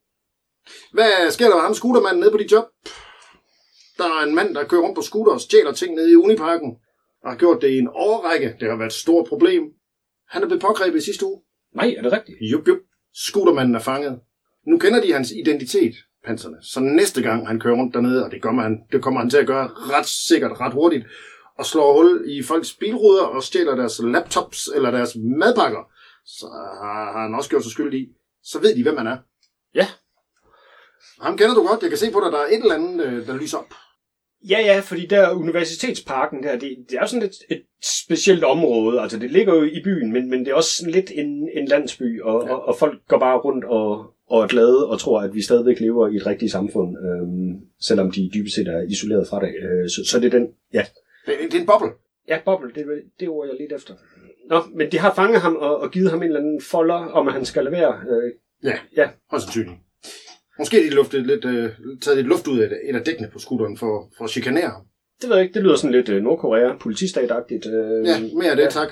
Hvad sker der med ham scootermanden nede på dit job? Der er en mand, der kører rundt på scooter og stjæler ting nede i Uniparken. Og har gjort det i en årrække. Det har været et stort problem. Han er blevet pågrebet i sidste uge. Nej, er det rigtigt? Jup. Scootermanden er fanget. Nu kender de hans identitet, panserne. Så næste gang han kører rundt dernede, og det kommer han til at gøre ret sikkert, ret hurtigt, og slår hul i folks bilruder og stjæler deres laptops eller deres madpakker, så har han også gjort sig skyldig i. Så ved de, hvem han er. Ja. Ham kender du godt. Jeg kan se på dig, der er et eller andet, der lyser op. Ja, fordi der Universitetsparken der, det er jo sådan et specielt område. Altså, det ligger jo i byen, men det er også sådan lidt en landsby, og folk går bare rundt og er glade og tror, at vi stadigvæk lever i et rigtigt samfund, selvom de dybest set er isoleret fra det. Så det er den, ja. Det er en boble. Ja, boble, det ord jeg lidt efter. Nå, men de har fanget ham og givet ham en eller anden folder om, at han skal levere. Ja, højst sandsynligt. Måske de taget lidt luft ud af et af dækkene på scooteren for at chikanere ham. Det ved jeg ikke. Det lyder sådan lidt Nordkorea, politistatagtigt. Ja, mere af det, tak.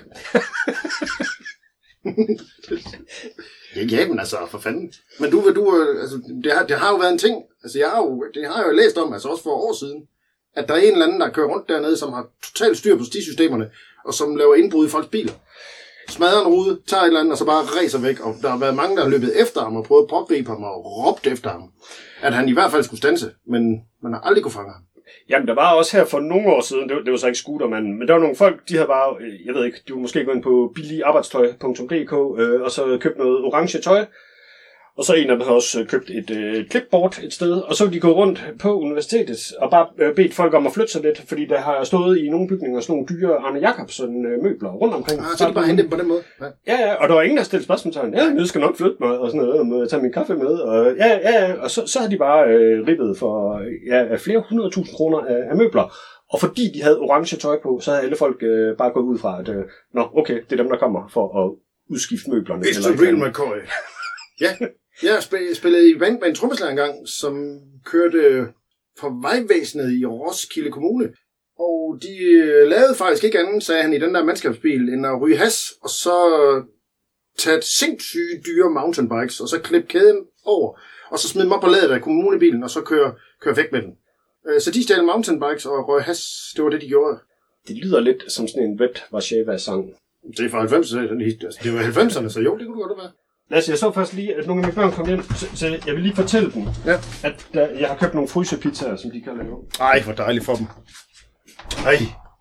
Ja, men altså, for fanden. Men du altså, det har jo været en ting. Altså, det har jeg jo læst om, altså også for år siden, at der er en eller anden, der kører rundt dernede, som har totalt styr på stisystemerne, og som laver indbrud i folks biler. Smadrer en rude, tager et eller andet, og så bare ræser væk. Og der har været mange, der har løbet efter ham og prøvet at pågribe ham og råbt efter ham. At han i hvert fald skulle standse, men man har aldrig kunne fange ham. Jamen, der var også her for nogle år siden, det var så ikke scootermanden, men der var nogle folk, de havde bare, jeg ved ikke, de var måske gået ind på billigarbejdstøj.dk, og så købt noget orange tøj. Og så en af dem har også købt et clipboard et sted, og så de gået rundt på universitetet og bare bedt folk om at flytte sig lidt, fordi der har stået i nogle bygninger sådan nogle dyre Arne Jacobsen møbler rundt omkring. Så de bare hente dem på den måde? Ja, og der var ingen, der stillede spørgsmålstegn. Ja, jeg skal nok flytte mig, og sådan noget, og må jeg tage min kaffe med. Og ja, og så har de bare ribbet for flere 100.000 kroner af møbler. Og fordi de havde orange tøj på, så havde alle folk bare gået ud fra, at okay, det er dem, der kommer for at udskifte møblerne. It's the real McCoy. Ja. Jeg spillede i band med en trommeslager engang, som kørte for vejvæsenet i Roskilde Kommune. Og de lavede faktisk ikke andet, sagde han, i den der mandskabsbil, end at ryge has, og så tage sindssyge dyre mountainbikes, og så klippe kæden over, og så smide dem op på ladet af kommunebilen, og så køre væk med den. Så de stjal mountainbikes og røg has, det var det, de gjorde. Det lyder lidt som sådan en Red Warszawa-sang. Det er fra 90'erne, det var 90'erne, så jo, det kunne godt være. Altså, jeg så faktisk lige, at nogle af mine børn kom hjem, så jeg vil lige fortælle dem, at jeg har købt nogle frysepizzaer, som de kan lave. Ej, hvor dejligt for dem. Ej.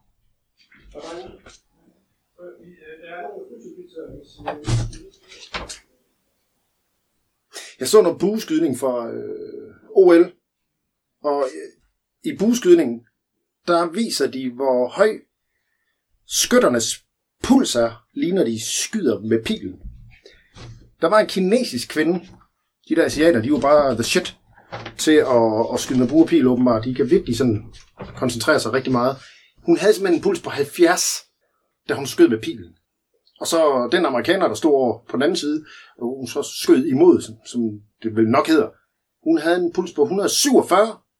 Jeg så noget bueskydning fra OL, og i bueskydningen, der viser de, hvor høj skytternes puls er, lige når de skyder med pilen. Der var en kinesisk kvinde. De der asiater, de var bare the shit til at skyde med buerpil åbenbart. De kan virkelig sådan koncentrere sig rigtig meget. Hun havde simpelthen en puls på 70, da hun skød med pilen. Og så den amerikaner, der stod over på den anden side, og hun så skød imod, som det vel nok hedder. Hun havde en puls på 147,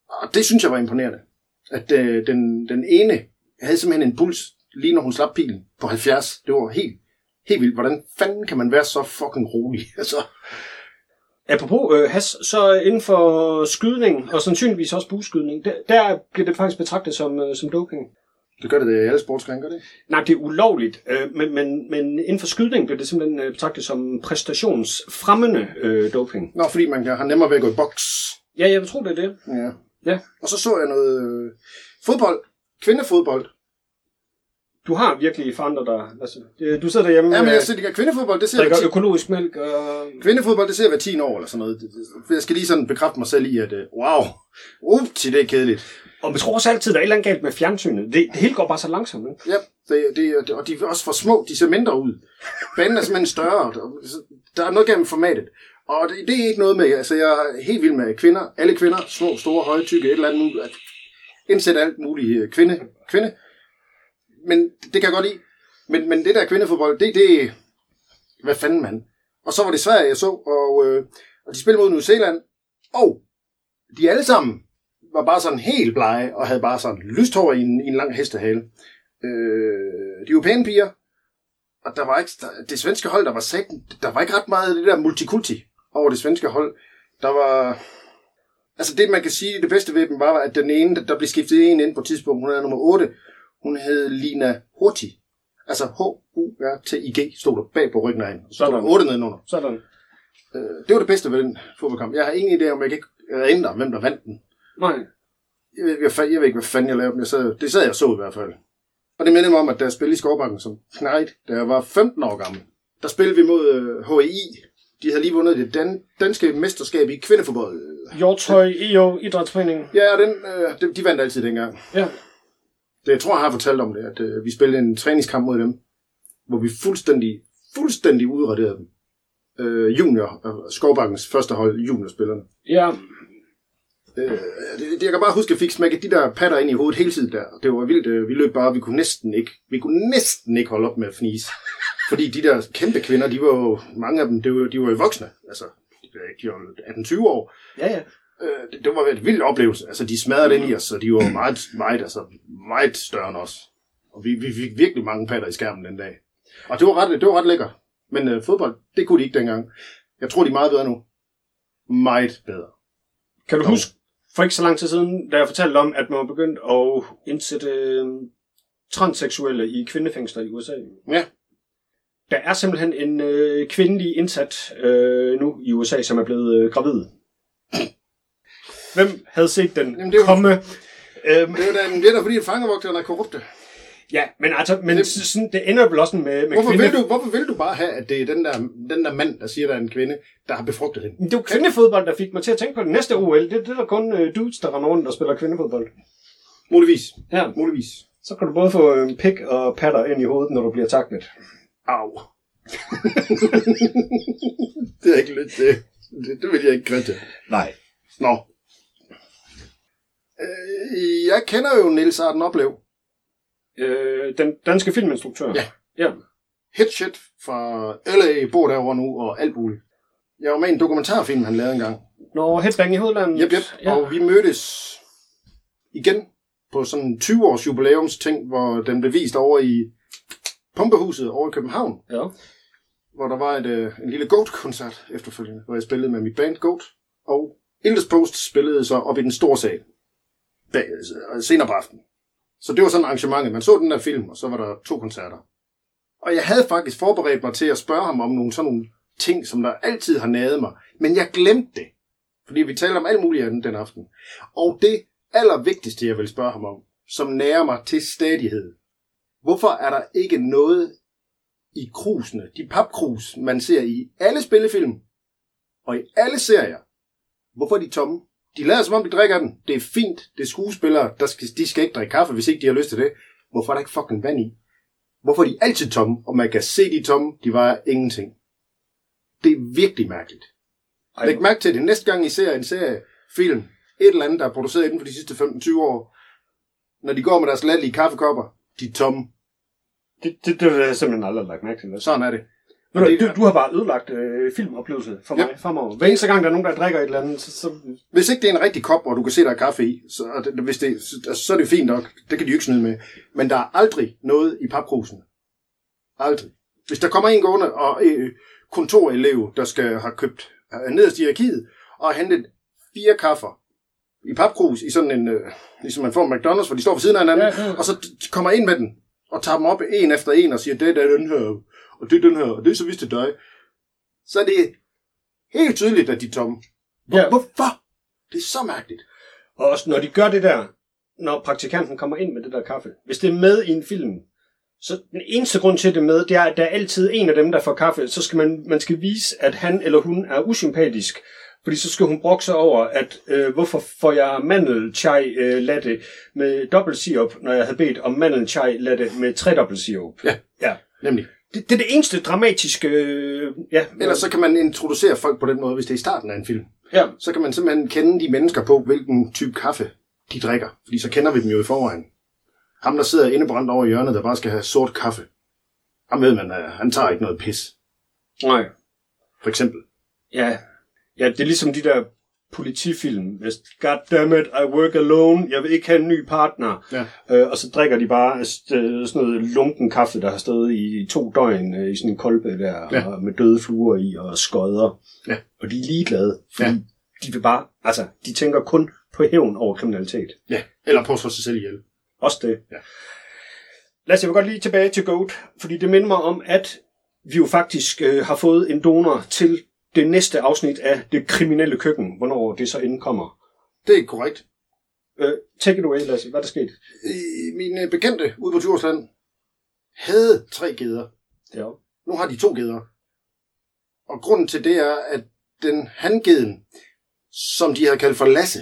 Og det synes jeg var imponerende. At den ene havde simpelthen en puls, lige når hun slap pilen, på 70. Det var helt vildt. Hvordan fanden kan man være så fucking rolig? Altså. Apropos has, så inden for skydning, og sandsynligvis også bueskydning, der bliver det faktisk betragtet som doping. Det gør det i alle sportsgrene, gør det? Nej, det er ulovligt, men inden for skydning bliver det simpelthen betragtet som præstationsfremmende doping. Nå, fordi man har nemmere ved at gå i boks. Ja, jeg tror, det er det. Ja. Og så jeg noget fodbold. Kvindefodbold. Du har virkelig forandret dig. Altså, du sidder derhjemme. Ja, men jeg siger, kvindefodbold, det ser jeg økologisk mælk. Og... Kvindefodbold, det ser jeg hver 10 år eller sådan noget. Jeg skal lige sådan bekræfte mig selv i, at det er kedeligt. Og jeg tror også altid, der er et eller andet galt med fjernsynet. Det hele går bare så langsomt. Ikke? Ja, og de er også for små. De ser mindre ud. Banen er simpelthen større. Der er noget galt med formatet. Og det er ikke noget med, altså jeg er helt vild med kvinder. Alle kvinder, små, store, høje, tykke, et eller andet muligt. Indsæt alt muligt kvinde. Men det kan jeg godt lide. Men det der kvindefodbold, det hvad fanden, mand. Og så var det Sverige, jeg så, og de spillede mod New Zealand. Og de alle sammen var bare sådan helt blege, og havde bare sådan lyst hår i en lang hestehale. De var pæne piger, og der var ikke, det svenske hold, der var ikke ret meget af det der multikulti over det svenske hold. Der var, altså det man kan sige, det bedste ved dem var, at den ene, der blev skiftet en ind på et tidspunkt, hun er nummer 8, hun hed Lina Hurtig. Altså Hurtig stod der bag på ryggen af hende. Så stod der 8 nedenunder. Sådan. Det var det bedste ved den fodboldkamp. Jeg har ingen idé om, jeg kan ikke ændre, hvem der vandt den. Nej. Jeg ved ikke, hvad fanden jeg lavede. Det sad jeg så i hvert fald. Og det minder mig om, at da jeg spillede i Skovbakken som knejt, da jeg var 15 år gammel, der spillede vi mod HEI. De havde lige vundet det danske mesterskab i kvindefodbold. Hjortshøj EO Idrætsforening. Ja, de vandt altid dengang. Ja. Jeg tror, jeg har fortalt om det, at vi spillede en træningskamp mod dem, hvor vi fuldstændig udraderede dem. Skovbakkens første hold, juniorspillerne. Ja. Jeg kan bare huske, at jeg fik smækket de der patter ind i hovedet hele tiden der. Det var vildt. Vi løb bare, vi kunne næsten ikke holde op med at fnise. Fordi de der kæmpe kvinder, de var jo, mange af dem, de var jo voksne. Altså, de var 18-20 år. Ja. Det var en vild oplevelse. Altså, de smadrede ind i os, og de var meget større end os. Og vi fik virkelig mange patter i skærmen den dag. Og det var ret lækkert. Men fodbold, det kunne de ikke dengang. Jeg tror, de er meget bedre nu. Meget bedre. Kan du huske, for ikke så lang tid siden, da jeg fortalte om, at man var begyndt at indsætte transseksuelle i kvindefængsler i USA? Ja. Der er simpelthen en kvindelig indsat nu i USA, som er blevet gravid. Hvem havde set den komme? Det er da fordi, fangevogterne er korrupte. Ja, men sådan, det ender vel også med Hvorfor vil du bare have, at det er den der mand, der siger, der er en kvinde, der har befrugtet hende? Det er jo kvindefodbold, der fik mig til at tænke på det næste OL. Det er der kun dudes, der render rundt og spiller kvindefodbold. Muligvis. Ja. Muligvis. Så kan du både få pik og patter ind i hovedet, når du bliver taklet. Au. Det er ikke lidt det. Det vil jeg ikke grinte. Nej. Nå. Jeg kender jo Niels Arden Oplev. Den danske filminstruktør. Ja. Hitshit fra LA, bor derovre nu, og alt muligt. Jeg var med i en dokumentarfilm, han lavede engang. Nå, Headbang i Hovedlandet. Yep. Ja. Og vi mødtes igen på sådan en 20-års jubilæumsting, hvor den blev vist over i Pumpehuset over i København. Ja. Hvor der var en lille Goat-koncert efterfølgende, hvor jeg spillede med mit band Goat. Og Ildes Post spillede så op i den store sal senere på aftenen. Så det var sådan et arrangement. Man så den der film, og så var der 2 koncerter. Og jeg havde faktisk forberedt mig til at spørge ham om sådan nogle ting, som der altid har naget mig. Men jeg glemte det. Fordi vi talte om alt muligt andet den aften. Og det allervigtigste, jeg vil spørge ham om, som nærer mig til stadighed. Hvorfor er der ikke noget i krusene, de papkrus, man ser i alle spillefilm og i alle serier? Hvorfor er de tomme? De lader som om, de drikker den. Det er fint. Det er skuespillere. De skal ikke drikke kaffe, hvis ikke de har lyst til det. Hvorfor er der ikke fucking vand i? Hvorfor er de altid tomme? Og man kan se de tomme. De vejer ingenting. Det er virkelig mærkeligt. Læg mærke til det. Næste gang I ser en seriefilm, et eller andet, der er produceret inden for de sidste 15-20 år, når de går med deres latterlige kaffekopper, de er tomme. Det er simpelthen aldrig lagt mærke til. Sådan er det. Du har bare ødelagt filmoplevelse for mig fremover. Hver eneste gang, der er nogen, der drikker et eller andet, så... Hvis ikke det er en rigtig kop, hvor du kan se, der er kaffe i, så er det fint nok. Det kan de jo ikke snyde med. Men der er aldrig noget i papkrusen. Aldrig. Hvis der kommer en gående og kontorelev, der skal have købt nederst i hierarkiet, og hentet 4 kaffer i papkrus, i sådan en, ligesom man får McDonald's, hvor de står ved siden af hinanden, og så kommer ind med den, og tager dem op en efter en, og siger, det er den her, og det er den her, og det er så vist til dig. Så er det helt tydeligt, at de er tomme. Hvorfor? Det er så mærkeligt. Og også når de gør det der, når praktikanten kommer ind med det der kaffe, hvis det er med i en film, så den eneste grund til, at det er med, det er, at der er altid en af dem, der får kaffe, så skal man skal vise, at han eller hun er usympatisk. Fordi så skal hun brokke sig over, at hvorfor får jeg mandel chai latte med dobbelt sirup, når jeg havde bedt om mandel chai latte med 3 sirup. Ja, nemlig. Det er det eneste dramatiske... Ellers så kan man introducere folk på den måde, hvis det er i starten af en film. Ja. Så kan man simpelthen kende de mennesker på, hvilken type kaffe de drikker. Fordi så kender vi dem jo i forvejen. Ham, der sidder indebrændt over i hjørnet, der bare skal have sort kaffe. Ham ved man, han tager ikke noget pis. Nej. For eksempel. Ja, det er ligesom de der politifilm. Goddammit, I work alone. Jeg vil ikke have en ny partner. Ja. Og så drikker de bare sådan noget lunken kaffe, der har stået i 2 døgn i sådan en kolbe der, og med døde fluer i og skodder. Ja. Og de er ligeglade, fordi de vil bare, altså, de tænker kun på hævn over kriminalitet. Ja, eller på at slå sig selv ihjel. Også det. Ja. Lad os godt lige tilbage til Goat, fordi det minder mig om, at vi jo faktisk har fået en donor til det næste afsnit af Det Kriminelle Køkken, hvornår det så indkommer. Det er korrekt. Take it away, Lasse. Hvad er der sket? Mine bekendte ude på Djursland havde 3 geder. Ja. Nu har de 2 geder. Og grunden til det er, at den hangeden, som de havde kaldt for Lasse,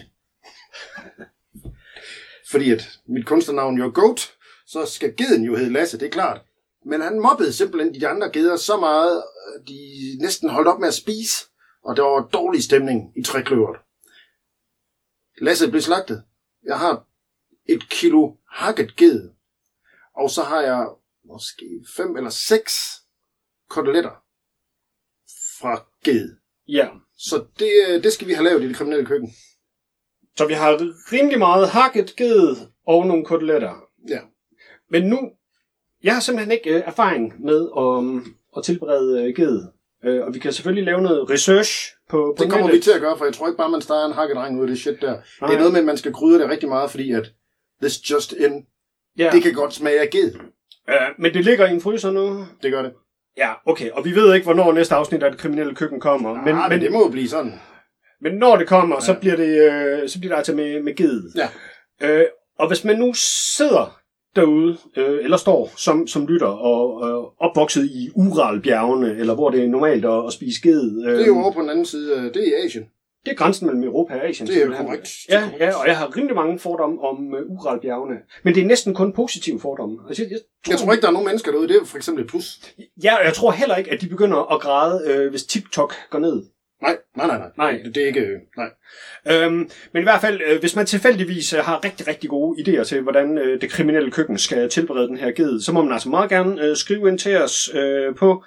fordi at mit kunstnernavn jo er Goat, så skal geden jo hedde Lasse, det er klart. Men han mobbede simpelthen de andre geder så meget, at de næsten holdt op med at spise, og der var dårlig stemning i trækløveret. Lasse blev slagtet. Jeg har 1 kilo hakket ged, og så har jeg måske 5 eller 6 koteletter fra ged. Ja. Så det skal vi have lavet i Det Kriminelle Køkken. Så vi har rimelig meget hakket ged og nogle koteletter. Ja. Men nu, jeg har simpelthen ikke erfaring med at tilberede ged. Og vi kan selvfølgelig lave noget research på det kommer vi til at gøre, for jeg tror ikke bare, man starter en hakkedreng ud af det shit der. Nej. Det er noget med, at man skal krydre det rigtig meget, fordi at this just in, det kan godt smage af ged. Men det ligger i en fryser nu? Det gør det. Ja, okay. Og vi ved ikke, hvornår næste afsnit af Det Kriminelle Køkken kommer. Men det må jo blive sådan. Men når det kommer, så bliver det altså med ged. Ja. Og hvis man nu sidder derude, eller står som lytter og opvokset i Uralbjergene, eller hvor det er normalt at spise ged. Det er jo over på den anden side, det er i Asien. Det er grænsen mellem Europa og Asien. Det er jo korrekt. Ja, og jeg har rimelig mange fordomme om Uralbjergene. Men det er næsten kun positive fordomme. Altså, jeg tror ikke, der er nogen mennesker derude, det er for eksempel et plus. Ja, og jeg tror heller ikke, at de begynder at græde, hvis TikTok går ned. Nej. Det er ikke... Nej. Men i hvert fald, hvis man tilfældigvis har rigtig, rigtig gode idéer til, hvordan Det Kriminelle Køkken skal tilberede den her ged, så må man altså meget gerne skrive ind til os på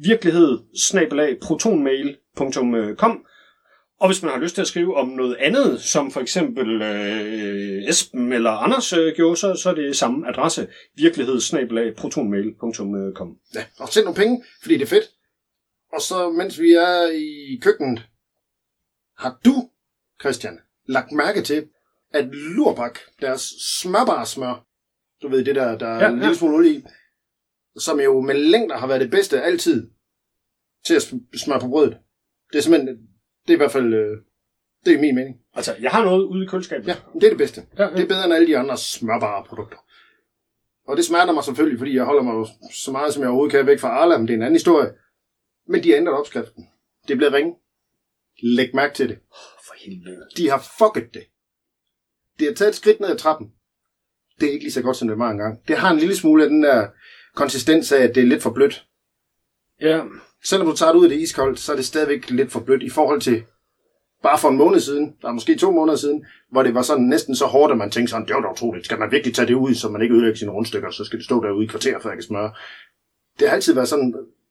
virkelighed@protonmail.com. Og hvis man har lyst til at skrive om noget andet, som for eksempel Esben eller Anders gjorde, så er det samme adresse, virkelighed@protonmail.com. Ja, og send nogle penge, fordi det er fedt. Og så, mens vi er i køkkenet, har du, Christian, lagt mærke til, at Lurbak, deres smørbarsmør, du ved det der er en lille smule olie i, som jo med længder har været det bedste altid til at smøre på brødet. Det er simpelthen, det er i hvert fald, det er min mening. Altså, jeg har noget ude i køleskabet. Ja, det er det bedste. Ja. Det er bedre end alle de andre smørbare produkter. Og det smerter mig selvfølgelig, fordi jeg holder mig jo så meget, som jeg overhovedet kan væk fra Arla, men det er en anden historie. Men de har ændret opskriften. Det bliver ringe. Læg mærke til det. For helvede. De har fucket det. Det har taget et skridt ned ad trappen. Det er ikke lige så godt, som det var engang. Det har en lille smule af den der konsistens af, at det er lidt for blødt. Ja. Selvom du tager det ud af det iskoldt, så er det stadigvæk lidt for blødt i forhold til bare for en måned siden, der er måske 2 måneder siden, hvor det var sådan næsten så hårdt, at man tænkte sådan, det var da utroligt. Skal man virkelig tage det ud, så man ikke ødelægger sine rundstykker, så skal det stå derude i kvarter, før jeg kan smøre. Det har altid været sådan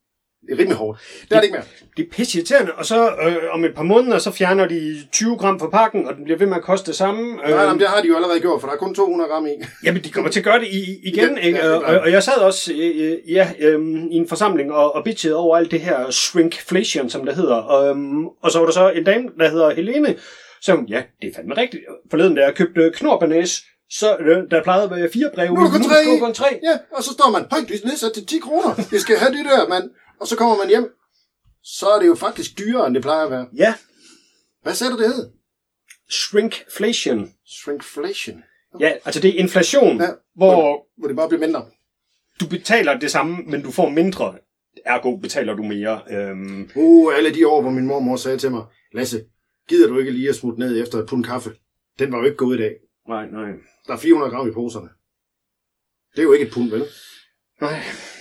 Det er rimelig hårdt. Det er det ikke mere. Det er pisseirriterende, og så om et par måneder, så fjerner de 20 gram fra pakken, og den bliver ved med at koste det samme. Nej, det har de jo allerede gjort, for der er kun 200 gram i. Jamen, de kommer til at gøre det igen, ikke? Ja, og jeg sad også i en forsamling og bitchede over alt det her shrinkflation, som det hedder. Og så var der så en dame, der hedder Helene, som, ja, det er fandme rigtigt. Forleden, da jeg købte knorbanæs, så der plejede at være 4 breve. Nu er der kun 3. 3. Ja, og så står man, højt, det er nedsat til 10 kroner. Det skal have det der, mand. Og så kommer man hjem. Så er det jo faktisk dyrere, end det plejer at være. Ja. Hvad sagde du, det hed? Shrinkflation. Shrinkflation. Ja, altså det er inflation, ja, hvor det bare bliver mindre. Du betaler det samme, men du får mindre. Ergo betaler du mere. Alle de år, hvor min mormor sagde til mig, Lasse, gider du ikke lige at smutte ned efter et pund kaffe? Den var jo ikke gået i dag. Nej. Der er 400 gram i poserne. Det er jo ikke et pund, vel? Nej.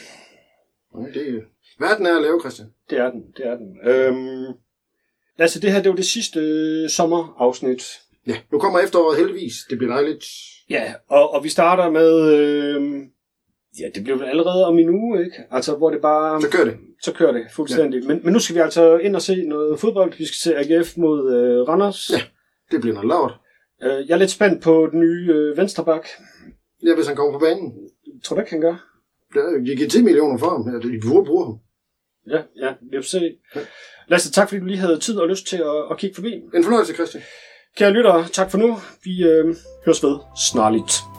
Verden er at lave, Christian. Det er den. Altså, det her, det var det sidste sommerafsnit. Ja, nu kommer efteråret heldigvis. Det bliver dejligt. Ja, og vi starter med... ja, det bliver allerede om en uge, ikke? Altså, hvor det bare... Så kører det fuldstændig. Ja. Men nu skal vi altså ind og se noget fodbold. Vi skal se AGF mod Randers. Ja, det bliver noget lavt. Jeg er lidt spændt på den nye venstreback. Ja, hvis han kommer på banen. Tror du ikke, han gør? Jeg giver 10 millioner for ham. De burde bruge ham. Ja, vi får se. Ja. Lasse, tak fordi du lige havde tid og lyst til at kigge forbi. En fornøjelse, Christian. Kære lyttere, tak for nu. Vi høres ved snarligt.